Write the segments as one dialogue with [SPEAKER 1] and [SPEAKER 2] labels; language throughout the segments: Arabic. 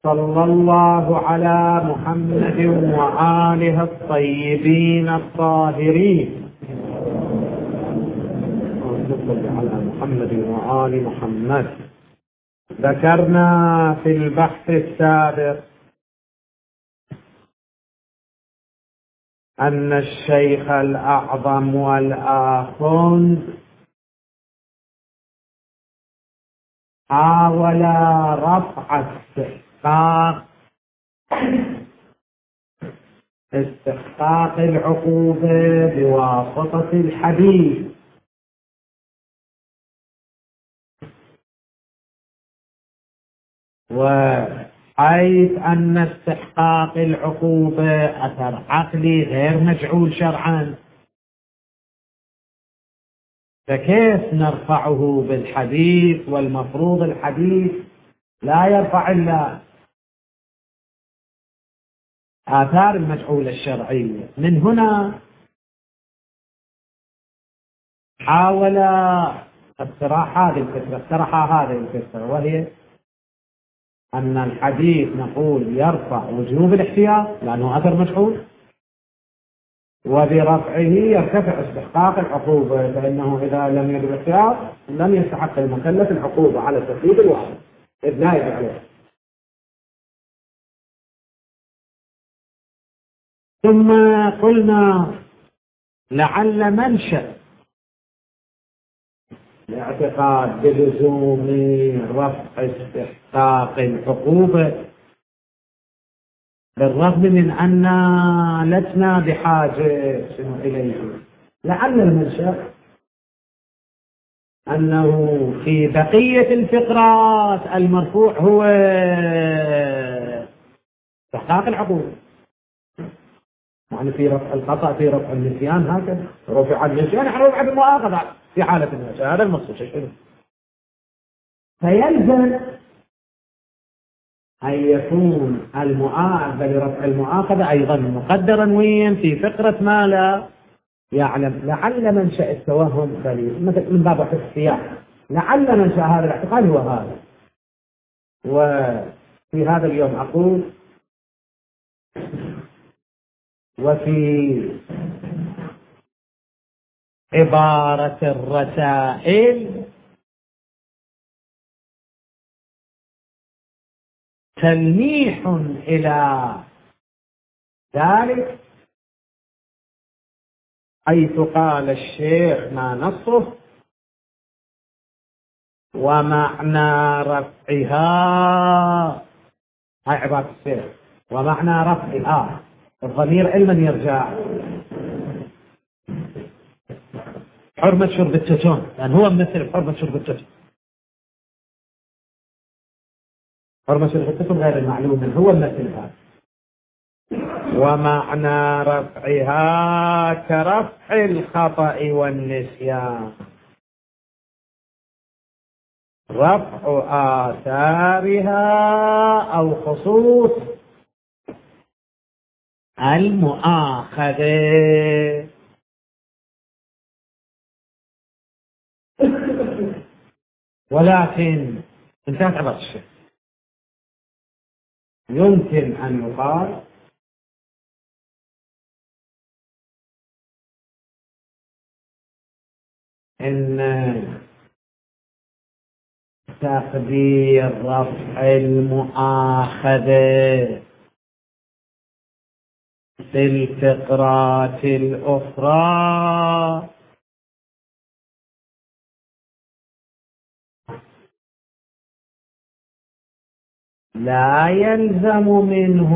[SPEAKER 1] صلى الله على محمد وآله الطيبين الطاهرين. صل على محمد وآل محمد. ذكرنا في البحث السابق أن الشيخ الأعظم والآخوند حاول رفع استحقاق العقوبة بواسطة الحديث، وحيث أن استحقاق العقوبة أثر عقلي غير مجعول شرعا، فكيف نرفعه بالحديث؟ والمفروض الحديث لا يرفع إلا آثار المجعولة الشرعية. من هنا حاول اقتراح هذه الفكرة، وهي أن الحديث نقول يرفع وجوب الاحتياط لأنه أثر مجعول، وبرفعه يرتفع استحقاق العقوبة، فإنه إذا لم يجب الاحتياط لم يستحق المكلف العقوبة على التقييد الواحد إذ لا يجب عليه. ثم قلنا لعل منشأ الاعتقاد بلزوم رفع استحقاق العقوبة، بالرغم من أننا لسنا بحاجة إليه، لعل المنشأ أنه في بقية الفقرات المرفوع هو استحقاق العقوبة، يعني في رفع الخطأ، في رفع النسيان، هكذا رفع النسيان يعني رفع المؤاخذة في حالة النسيان، هذا المقصود. فيلزم أن يكون المؤاخذة لرفع المؤاخذة أيضا مقدرا وين في فقرة ما لا يعلم. لعل منشأ التوهم دليل من باب السياق، لعل منشأ هذا الاعتقاد هو هذا. وفي هذا اليوم أقول وفي عبارة الرسائل تلميح إلى ذلك، حيث قال الشيخ ما نصه ومعنى رفعها، هاي عبارة الشيخ، ومعنى رفعها الضمير علما يرجع حرمة شرب التتون، لأن هو مثل حرمة شرب التتون. حرمة شرب التتون غير المعلوم هو مثل هذا. ومعنى رفعها كرفع الخطأ والنسيان، رفع آثارها أو خصوص المؤاخذة. ولكن انتهت عبارة الشيخ، يمكن أن يقال إن تقدير رفع المؤاخذة في الفقرات الأخرى لا يلزم منه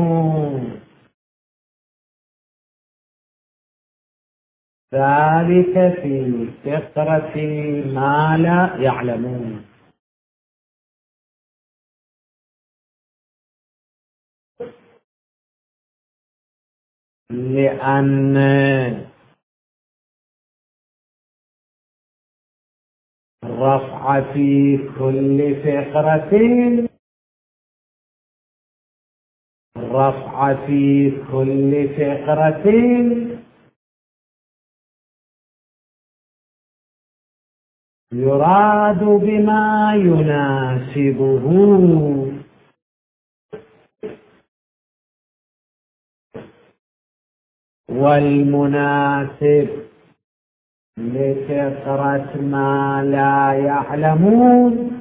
[SPEAKER 1] ذلك في فقرة ما لا يعلمون، لأن الرفع في كل فقرة، الرفع في كل فقرة يراد بما يناسبه، والمناسب لكثرة ما لا يعلمون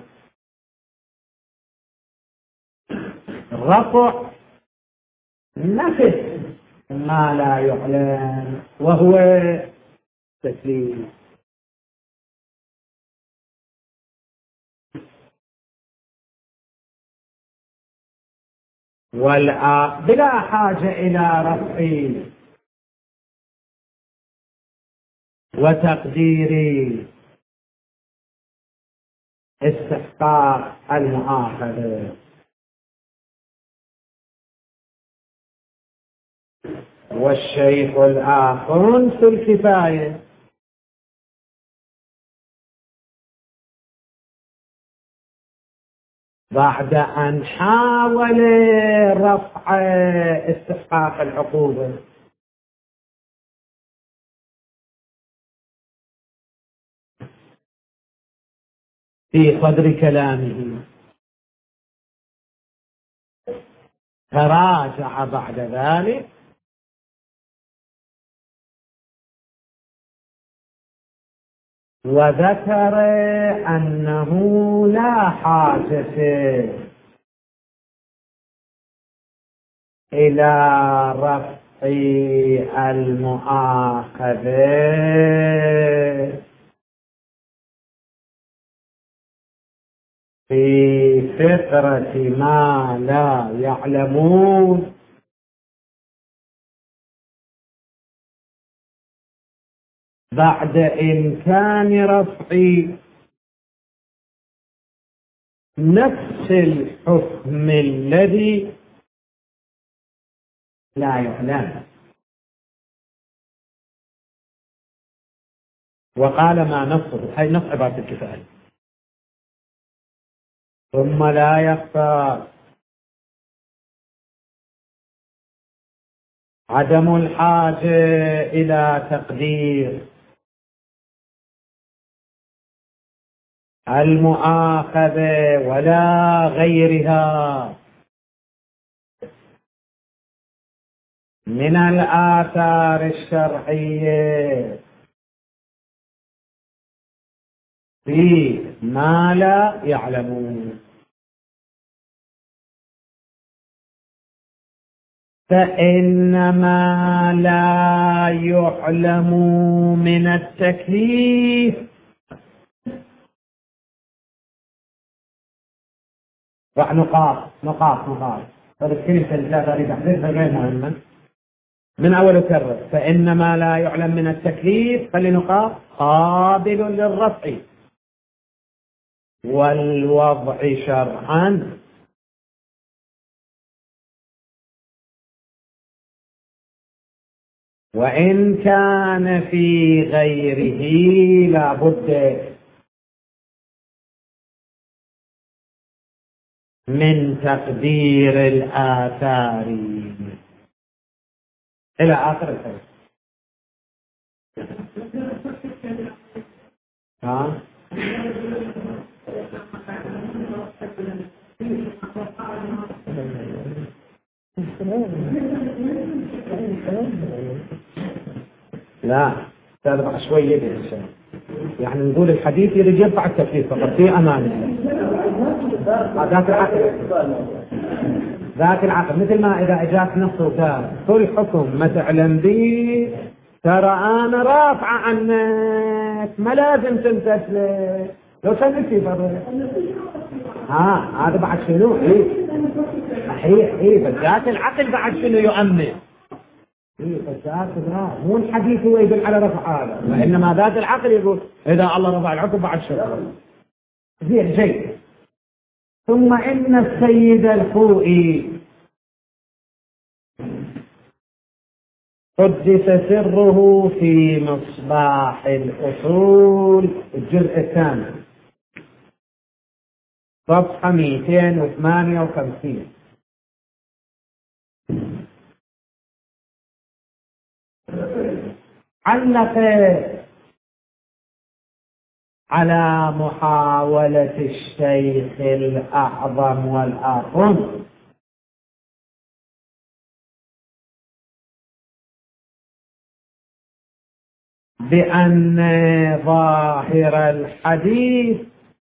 [SPEAKER 1] رفع نفس ما لا يعلم وهو تكليف. بلا حاجة إلى رفع وتقدير استحقاق المؤاخذة. والشيخ الآخر أنس الكفاية بعد أن حاول رفع استحقاق العقوبة في صدر كلامه تراجع بعد ذلك وذكر أنه لا حاجة إلى رفع المؤاخذة في فقرة ما لا يعلمون بعد إمكان رفع نفس الحكم الذي لا يعلم. وقال ما نصه هي نص عبارة الكفاية. ثم لا يخفى عدم الحاجة إلى تقدير المؤاخذة ولا غيرها من الآثار الشرعية في ما لا يعلمون. فإنما لا يعلم من التكليف نقاط فالكلمة الثلاثة أريد أحذفها غير مهمة من أول كرر. فإنما لا يعلم من التكليف فلنقاط قابل للرفع والوضع شرعا وإن كان في غيره لا بد من تقدير الآثار إلى آخر الحديث. لا تربع شوية بالإنسان يعني نقول الحديث يريد يرفع التكليف فقط في أمانة ذاك العقل مثل ما إذا إجاك نص وقال كل حكم ما تعلم به ترى أنا رافع عنك ما لازم تمتثل لو سمعت في فرق هذا بعد شنو صحيح بس ذاك العقل بعد شنو يؤمن مو الحديث هو يدل على رفع هذا وإنما ذات العقل يقول إذا الله رفع العقل بعد شكرا زين جيد. ثم إن السيد الخوئي قدس سره في مصباح الأصول الجزء الثاني صفحة 258 علق على محاولة الشيخ الأعظم والأخم بأن ظاهر الحديث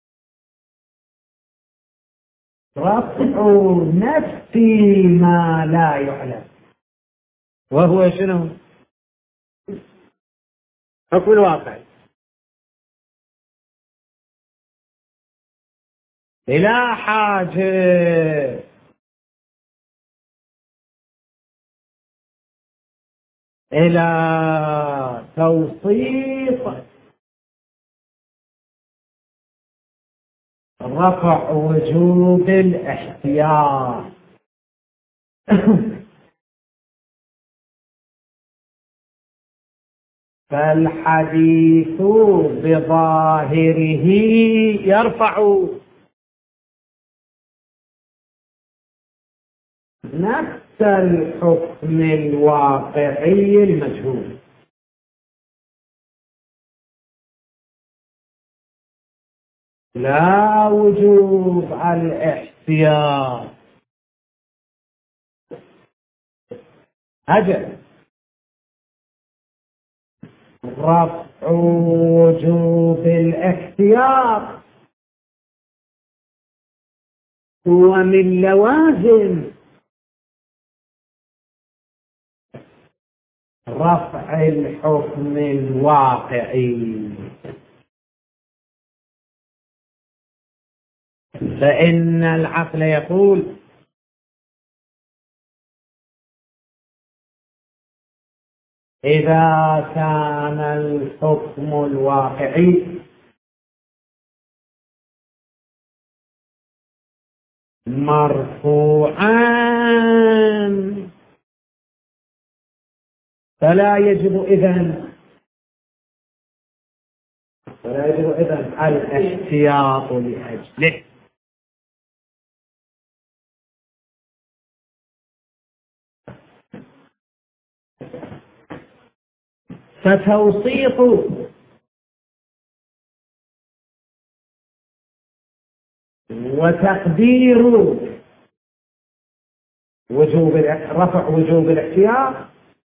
[SPEAKER 1] رفع نفس ما لا يعلم، وهو شنو؟ حكم الواقع بلا حاجة إلى توصيف رفع وجوب الاحتياط. فالحديث بظاهره يرفع نفس الحكم الواقعي المجهول، لا وجوب الاحتياط. أجل رفع وجوب الاحتياط هو من لوازم رفع الحكم الواقعي، فإن العقل يقول إذا كان الحكم الواقعي مرفوعا فلا يجب إذن الاحتياط لأجله. فتوسيط وتقدير رفع وجوب الاحتياط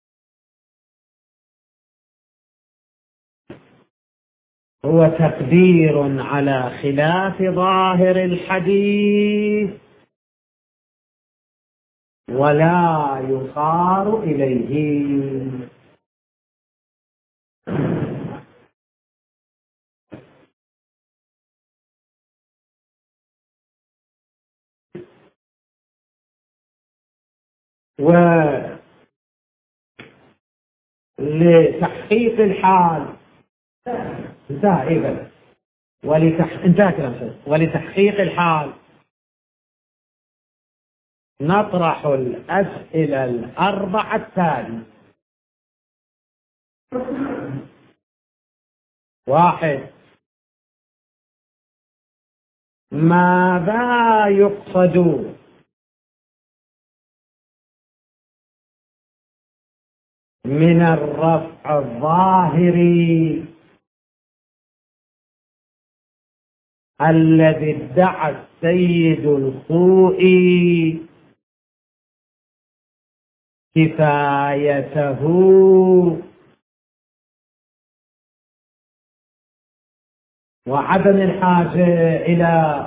[SPEAKER 1] هو تقدير على خلاف ظاهر الحديث ولا يصار إليه. ولتحقيق الحال انتهى ولتحقيق الحال نطرح الأسئلة الأربعة التالية. 1. ماذا يقصد من الرفع الظاهري الذي ادعى السيد الخوئي كفايته وعدم الحاجة إلى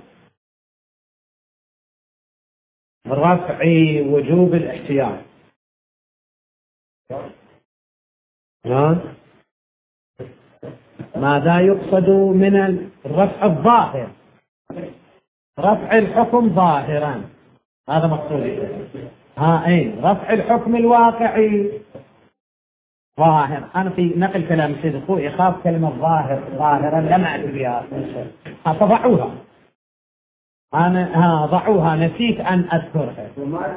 [SPEAKER 1] رفع وجوب الاحتياط؟ ماذا يقصد من الرفع الظاهر؟ رفع الحكم ظاهرا، هذا مقصود. رفع الحكم الواقعي ظاهر. أنا في نقل كلام السيد الخوئي يخاف كلمة ظاهرا لم أعرف بها، فضعوها. أنا ضعوها، نسيت أن أذكرها.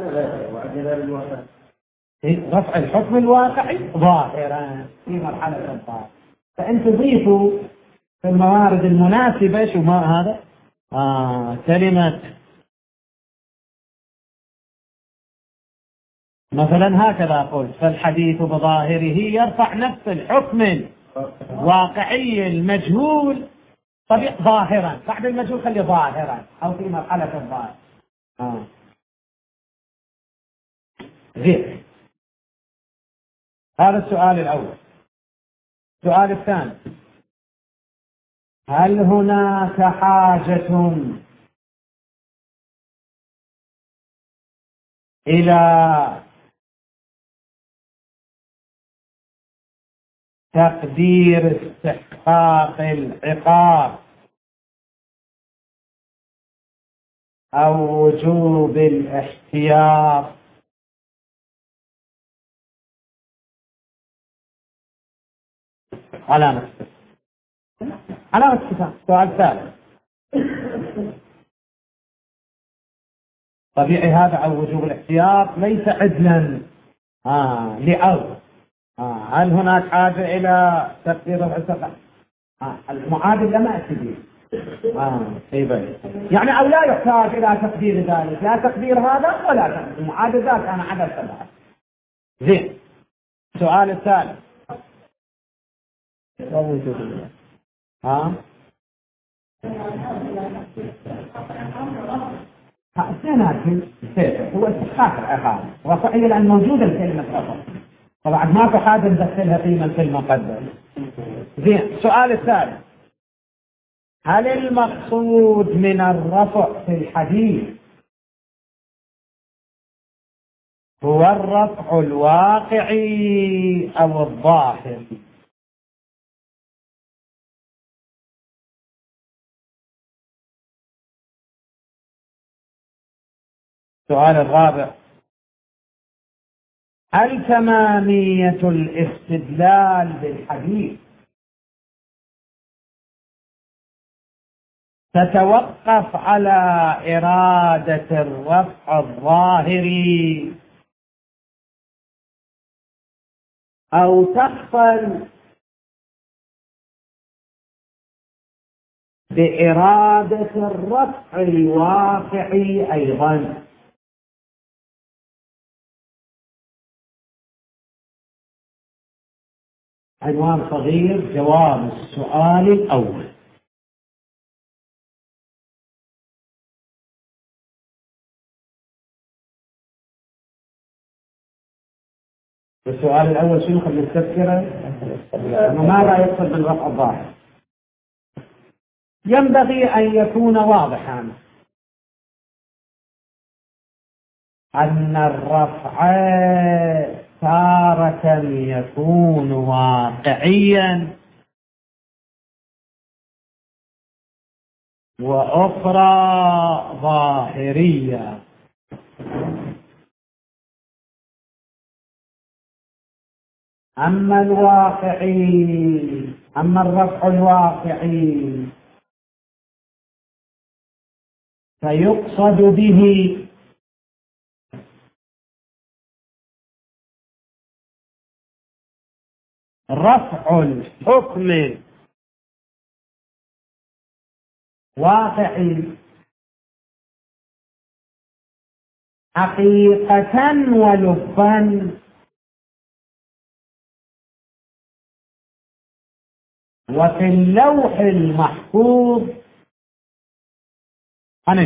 [SPEAKER 1] رفع الحكم الواقعي ظاهرا في مرحلة الظاهر، فأنت تضيفوا في الموارد المناسبة شو ما هذا كلمة مثلا هكذا قلت: فالحديث بظاهره يرفع نفس الحكم الواقعي المجهول طبيعي ظاهرا. بعد المجهول خلي ظاهرا أو في مرحلة الظاهر. زين، هذا السؤال الأول. السؤال الثاني: هل هناك حاجة إلى تقدير استحقاق العقاب أو وجوب الاحتياط؟ علامة استفهام. السؤال الثالث: طبيعي هذا أو وجوب الاحتياط ليس عدلا لأو هل هناك حاجة إلى تقدير العقاب؟ المعادل لم أتي به. يعني أو لا يحتاج إلى تقدير ذلك، لا تقدير هذا ولا تقدير المعادل ذاك أنا عدل سبعة. زين. السؤال الثالث: هو استحقاق العقاب وفعلا لأن موجودة الكلمة فقط، طبعا ما في حاجة ندخلها قيمة في المقدر. زين. السؤال الثالث: هل المقصود من الرفع في الحديث هو الرفع الواقعي أو الظاهر؟ السؤال الرابع: هل تمامية الاستدلال بالحديث تتوقف على إرادة الرفع الظاهري أو تحصل بإرادة الرفع الواقعي أيضا؟ عنوان صغير: جواب السؤال الأول. السؤال الأول شنو؟ خلينا نستذكره. ماذا يقصد بالرفع الظاهر؟ ينبغي أن يكون واضحا أن الرفع تارة يكون واقعيا وأخرى ظاهرية. أما الرفع الواقعي فيقصد به رفع الحكم واقعي حقيقة ولبا وفي اللوح المحفوظ عن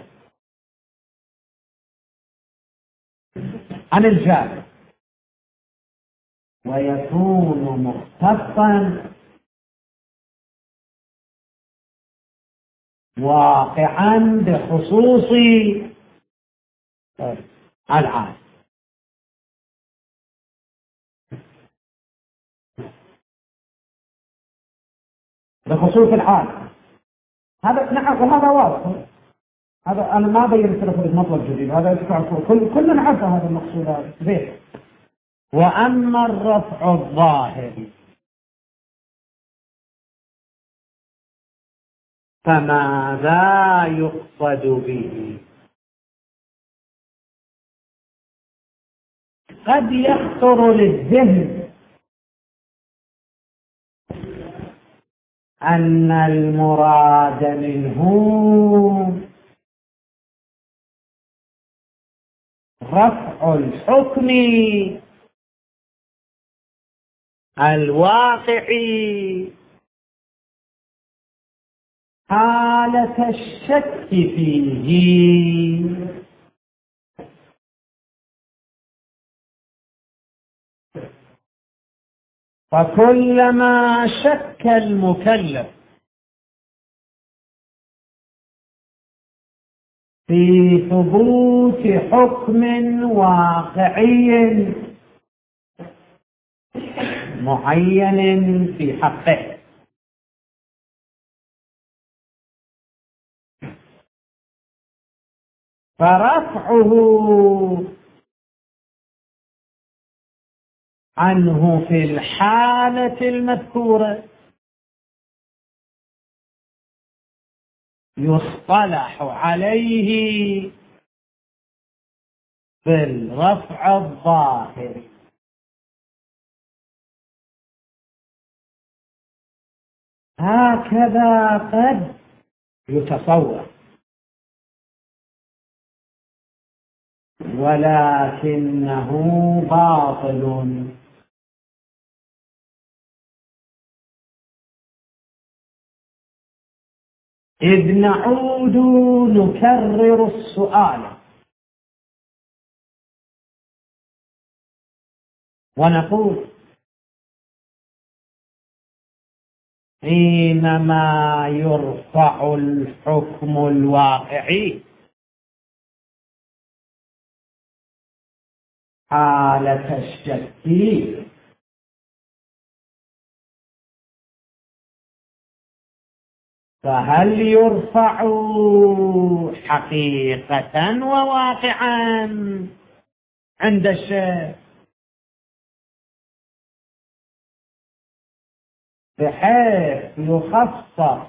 [SPEAKER 1] الجاهل ويكون مختصا واقعا بخصوص العام. بخصوص الحال هذا نعم، وهذا واضح. هذا أنا ما بين سلف مطلب جديد، هذا كلنا نعرف هذا المقصود زين. وأما الرفع الظاهر فماذا يقصد به؟ قد يخطر للذهن أن المراد منه رفع الحكم الواقعي حالة الشك فيه. فكلما شك المكلف في ثبوت حكم واقعي معين في حقه فرفعه عنه في الحالة المذكورة يصطلح عليه بالرفع الظاهري. هكذا قد يتصور، ولكنه باطل، إذ نعود نكرر السؤال ونقول حينما يرفع الحكم الواقعي حالة الشك، فهل يرفع حقيقة وواقعا عند الشك بحيث يخصص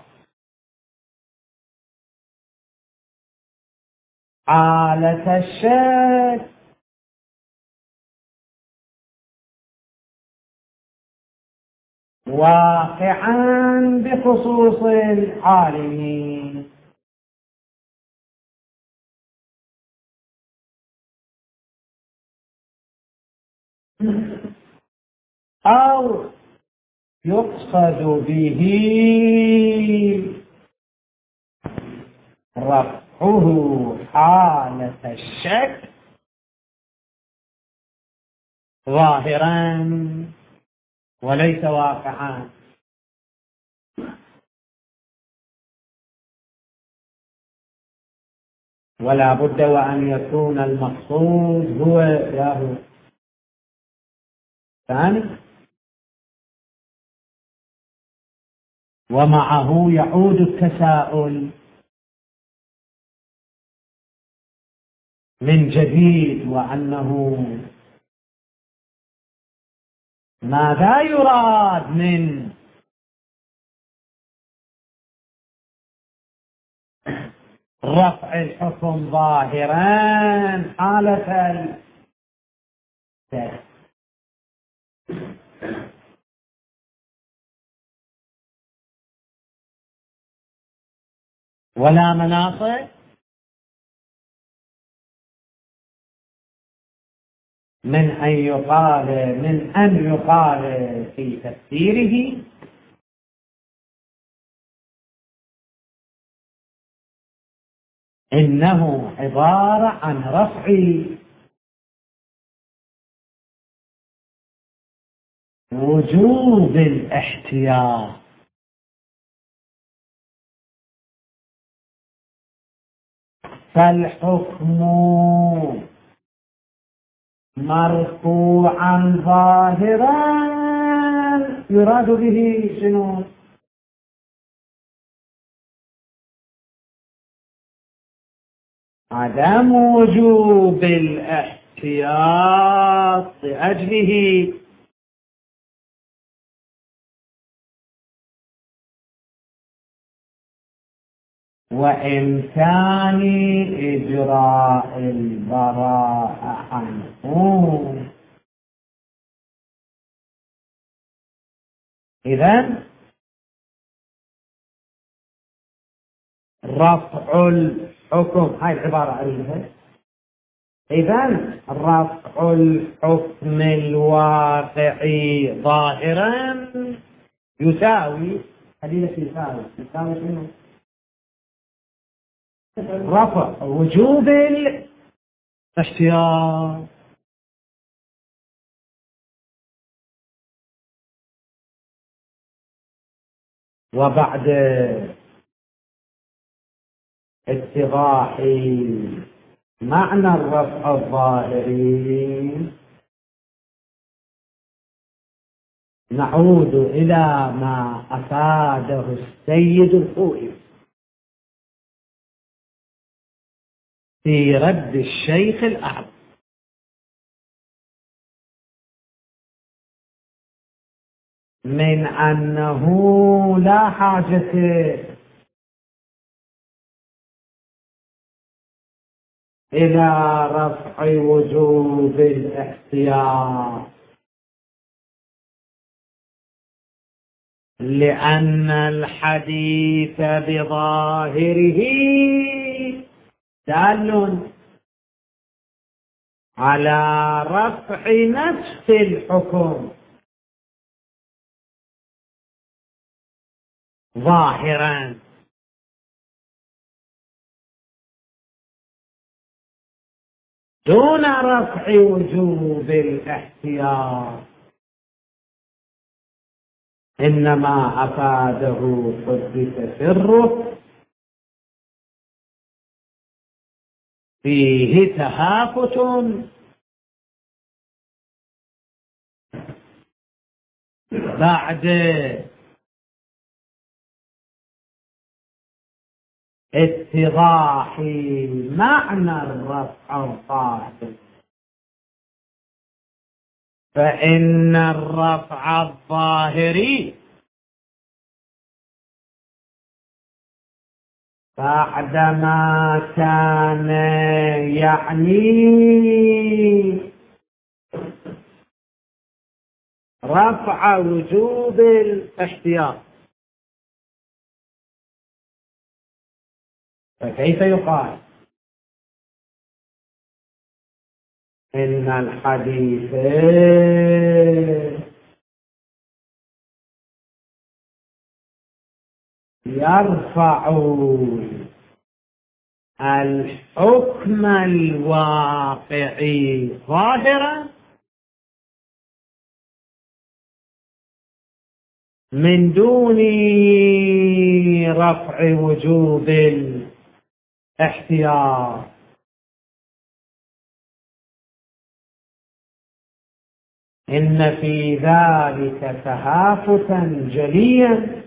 [SPEAKER 1] حالة الشك واقعا بخصوص العالم، أو يقصد به رفعه حالة الشك ظاهرا وليس واقعا. ولا بد وأن يكون المقصود هو ياهو ثاني، ومعه يعود التساؤل من جديد، وأنه ماذا يراد من رفع الحكم ظاهرا حالة الشك؟ ولا مناص من أن يقال في تفسيره إنه عبارة عن رفع وجوب الاحتياط، فالحكم مرفوعا ظاهرا يراد به شنو؟ عدم وجوب الاحتياط لأجله وإمكان إجراء البراءة عنه. إذن رفع الحكم، هاي العبارة عليها، إذن رفع الحكم الواقعي ظاهرا يساوي يساوي شنو؟ رفع وجوب الاحتياط. وبعد اتضاح معنى الرفع الظاهري نعود إلى ما أفاده السيد الخوئي في رد الشيخ الأعظم من أنه لا حاجة إلى رفع وجوب الاحتياط، لأن الحديث بظاهره دال على رفع نفس الحكم ظاهرا، دون رفع وجوب الاحتياط، إنما أفاده قدس سره فيه تهافت بعد اتضاح معنى الرفع الظاهر، فإن الرفع الظاهري بعدما كان يعني رفع وجوب الاحتياط، فكيف يقال إن الحديث يرفع الحكم الواقعي ظاهرا من دون رفع وجوب الاحتياط؟ إن في ذلك تهافتا جليا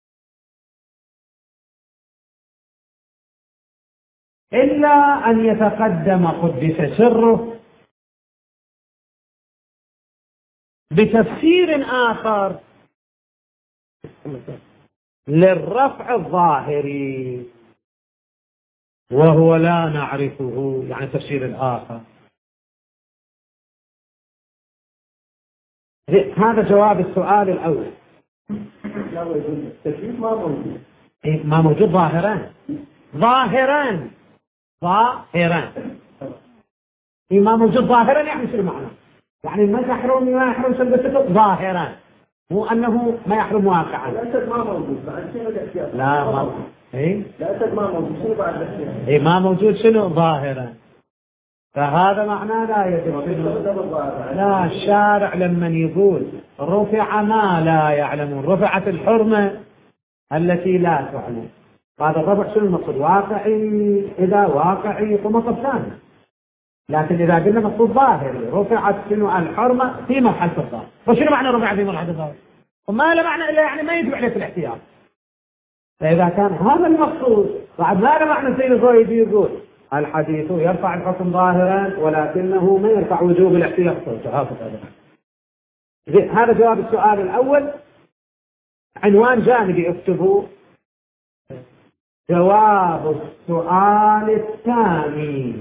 [SPEAKER 1] إلا أن يتقدم قدس سره بتفسير آخر للرفع الظاهري وهو لا نعرفه، يعني تفسير الآخر. هذا جواب السؤال الأول. ما موجود ظاهرا ظاهرا ظاهرا ما موجود ظاهرا، يعني شو المعنى؟ يعني ما يحرم ما يحرم سلبته ظاهرا، مو أنه ما يحرم واقعا.
[SPEAKER 2] الأسد ما موجود بعد شنو الاحتياط؟
[SPEAKER 1] لا ما موجود.
[SPEAKER 2] الأسد ما موجود، شنو بعد الاحتياط؟
[SPEAKER 1] ما موجود شنو ظاهرا، فهذا معناه لا يدل. لا، الشارع لما يقول رفع ما لا يعلمون، رفعت الحرمة التي لا تعلم، هذا الرفع شنو المقصود؟ واقعي، إذا واقعي ومطلب ثاني. لكن إذا قلنا مقصود ظاهري، رفعت شنو الحرمة في مرحلة الظاهر، وشنو معنى رفع في مرحلة الظاهر؟ وما له معنى إلا يعني ما يجب عليه في الاحتياط. فإذا كان هذا المقصود بعد ما له معنى سيد الخوئي يقول الحديث يرفع الحكم ظاهرا ولكنه ما يرفع وجوب الاحتياط. هذا جواب السؤال الأول. عنوان جانبي اكتبوا جواب السؤال الثاني.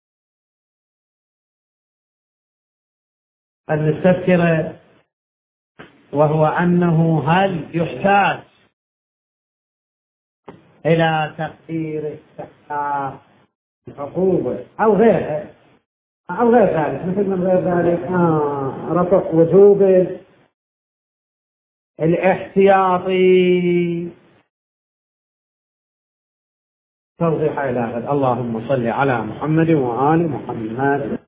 [SPEAKER 1] أن نستذكر، وهو أنه هل يحتاج إلى تقدير استحقاق العقوبة أو غيرها أو غير ذلك، مثل من غير ذلك رفع وجوب الاحتياطي. توضيح إلى هذا. اللهم صل على محمد وآل محمد.